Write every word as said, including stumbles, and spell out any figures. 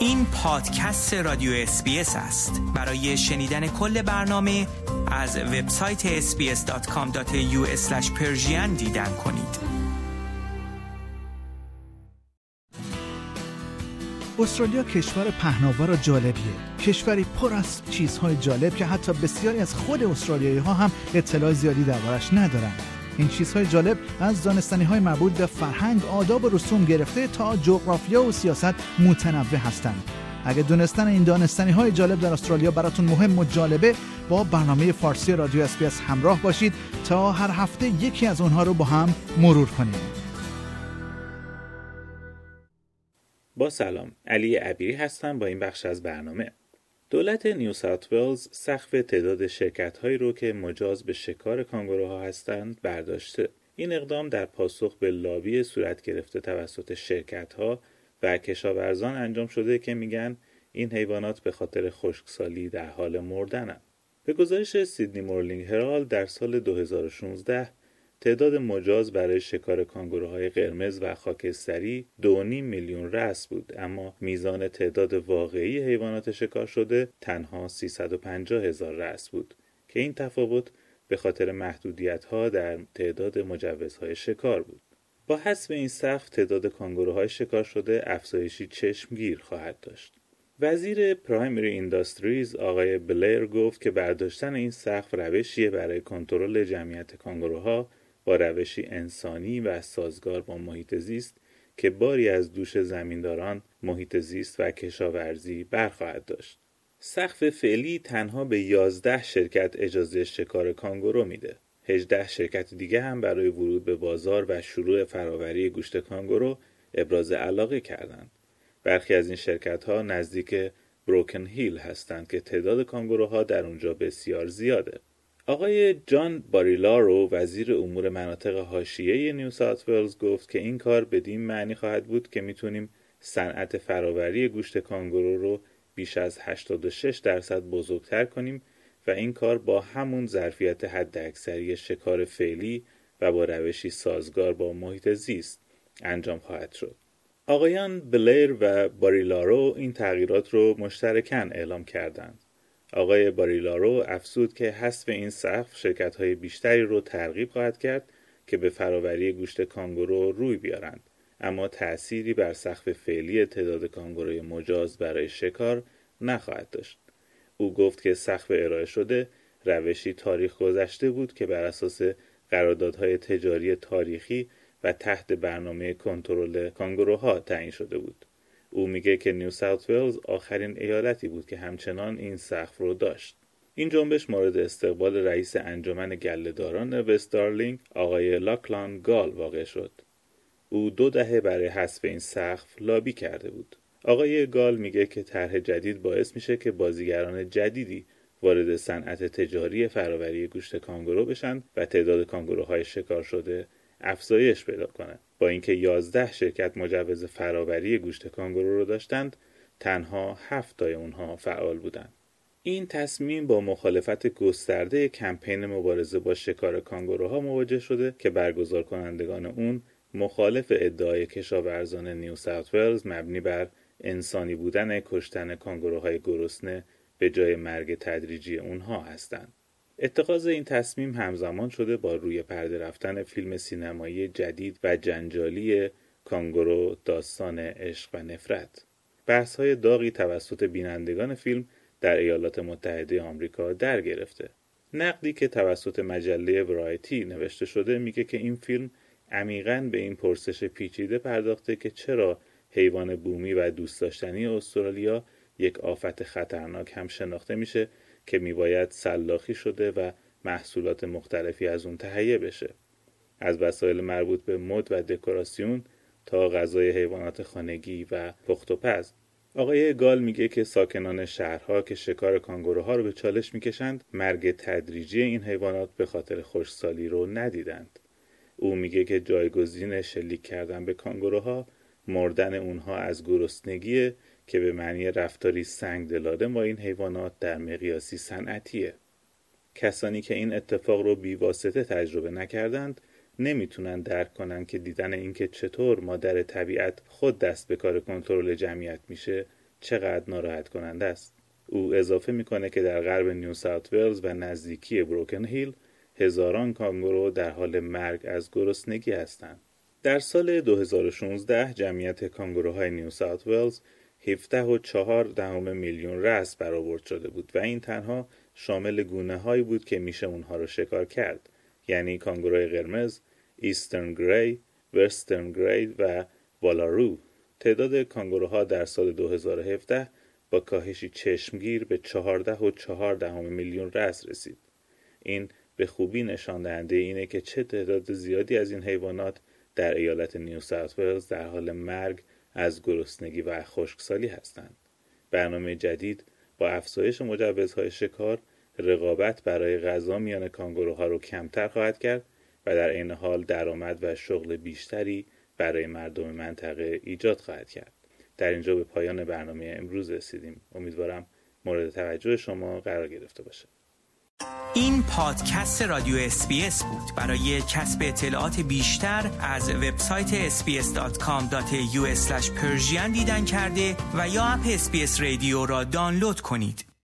این پادکست رادیو اس بی اس است. برای شنیدن کل برنامه از وبسایت اس بی اس دات کام دات ای یو اسلش پرشین دیدن کنید. استرالیا کشور پهناور و جالبیه. کشوری پر از چیزهای جالب که حتی بسیاری از خود استرالیایی ها هم اطلاع زیادی دربارش ندارن. این چیزهای جالب از دانستنی‌های مربوط به فرهنگ، آداب و رسوم گرفته تا جغرافیا و سیاست متنوع هستند. اگه دونستن این دانستنی‌های جالب در استرالیا براتون مهم و جالبه، با برنامه فارسی رادیو اس بی اس همراه باشید تا هر هفته یکی از اونها رو با هم مرور کنیم. با سلام، علی عبیری هستم با این بخش از برنامه. دولت نیو ساوت ولز سقف تعداد شرکت‌هایی رو که مجاز به شکار کانگوروها هستند برداشته. این اقدام در پاسخ به لابی صورت گرفته توسط شرکت‌ها و کشاورزان انجام شده که میگن این حیوانات به خاطر خشکسالی در حال مردنن. به گزارش سیدنی مورنینگ هرالد در سال دو هزار و شانزده تعداد مجاز برای شکار کانگوروهای قرمز و خاکستری دو و نیم میلیون رأس بود، اما میزان تعداد واقعی حیوانات شکار شده تنها سیصد و پنجاه هزار رأس بود که این تفاوت به خاطر محدودیت‌ها در تعداد مجوزهای شکار بود. با حذف این سقف تعداد کانگوروهای شکار شده افزایشی چشمگیر خواهد داشت. وزیر پرایمری اینداستریز آقای بلیر گفت که برداشتن این سقف روشیه برای کنترل جمعیت کانگوروها با روشی انسانی و سازگار با محیط زیست که باری از دوش زمینداران، محیط زیست و کشاورزی برخواهد داشت. سقف فعلی تنها به یازده شرکت اجازه شکار کانگورو میده. هجده شرکت دیگه هم برای ورود به بازار و شروع فراوری گوشت کانگورو ابراز علاقه کردند. برخی از این شرکت‌ها نزدیک بروکن هیل هستند که تعداد کانگوروها در اونجا بسیار زیاده. آقای جان باریلارو وزیر امور مناطق حاشیه نیو ساوت ولز گفت که این کار بدین معنی خواهد بود که میتونیم صنعت فراوری گوشت کانگورو رو بیش از هشتاد و شش درصد بزرگتر کنیم و این کار با همون ظرفیت حداکثری شکار فعلی و با روشی سازگار با محیط زیست انجام خواهد شد. آقایان بلیر و باریلارو این تغییرات رو مشترکاً اعلام کردند. آقای باریلارو افزود که حذف این سقف شرکت‌های بیشتری رو ترغیب خواهد کرد که به فراوری گوشت کانگورو روی بیارند، اما تأثیری بر سقف فعلی تعداد کانگوروی مجاز برای شکار نخواهد داشت. او گفت که سقف ارائه شده روشی تاریخ گذشته بود که بر اساس قراردادهای تجاری تاریخی و تحت برنامه کنترل کانگوروها تعیین شده بود. او میگه که نیو ساوت ولز آخرین ایالتی بود که همچنان این سقف رو داشت. این جنبش مورد استقبال رئیس انجمن گله‌داران وست دارلینگ آقای لاکلان گال واقع شد. او دو دهه برای حذف این سقف لابی کرده بود. آقای گال میگه که طرح جدید باعث میشه که بازیگران جدیدی وارد صنعت تجاری فراوری گوشت کانگورو بشن و تعداد کانگوروهای شکار شده افزایش پیدا کنه. با اینکه یازده شرکت مجوز فراوری گوشت کانگورو رو داشتند، تنها هفت تای اونها فعال بودند. این تصمیم با مخالفت گسترده کمپین مبارزه با شکار کانگوروها مواجه شده که برگزار کنندگان اون مخالف ادعای کشاورزان نیو ساوت ولز مبنی بر انسانی بودن کشتن کانگوروهای گرسنه به جای مرگ تدریجی اونها هستند. اتخاذ این تصمیم همزمان شده با روی پرده رفتن فیلم سینمایی جدید و جنجالی کانگورو داستان عشق و نفرت. بحث‌های داغی توسط بینندگان فیلم در ایالات متحده آمریکا در گرفته. نقدی که توسط مجله ورایتی نوشته شده میگه که این فیلم عمیقاً به این پرسش پیچیده پرداخته که چرا حیوان بومی و دوست داشتنی استرالیا یک آفت خطرناک هم شناخته میشه که میباید سلاخی شده و محصولات مختلفی از اون تهیه بشه. از وسایل مربوط به مد و دکوراسیون تا غذای حیوانات خانگی و پخت و پز. آقای گال میگه که ساکنان شهرها که شکار کانگوروها رو به چالش میکشند، مرگ تدریجی این حیوانات به خاطر خشکسالی رو ندیدند. او میگه که جایگزین شلیک کردن به کانگوروها مردن اونها از گرسنگیه که به معنی رفتاری سنگدلانه با این حیوانات در مقیاسی صنعتیه. کسانی که این اتفاق رو بی‌واسطه تجربه نکردند نمیتونن درک کنن که دیدن اینکه چطور مادر طبیعت خود دست به کار کنترل جمعیت میشه چقدر ناراحت کننده است. او اضافه میکنه که در غرب نیو ساوت ولز و نزدیکی بروکن هیل هزاران کانگورو در حال مرگ از گرسنگی هستند. در سال دو هزار و شانزده جمعیت کانگوروهای نیو ساوت ولز هفده و چهار دهم میلیون رأس برآورد شده بود و این تنها شامل گونه هایی بود که میشه اونها رو شکار کرد، یعنی کانگوروی قرمز، ایسترن گری، وسترن گری و والارو. تعداد کانگوروها در سال دو هزار و هفده با کاهشی چشمگیر به چهارده و چهار دهم میلیون رأس رسید. این به خوبی نشان دهنده اینه که چه تعداد زیادی از این حیوانات در ایالت نیو ساوت ولز در حال مرگ از گرسنگی و خشکسالی هستند. برنامه جدید با افزایش مجوزهای شکار، رقابت برای غذا میان کانگوروها رو کمتر خواهد کرد و در عین حال درآمد و شغل بیشتری برای مردم منطقه ایجاد خواهد کرد. در اینجا به پایان برنامه امروز رسیدیم. امیدوارم مورد توجه شما قرار گرفته باشه. این پادکست رادیو اس بی اس بود. برای کسب اطلاعات بیشتر از وبسایت اس بی اس دات کام دات ای یو اسلش پرژین دیدن کرده و یا اپ اس بی اس رادیو را دانلود کنید.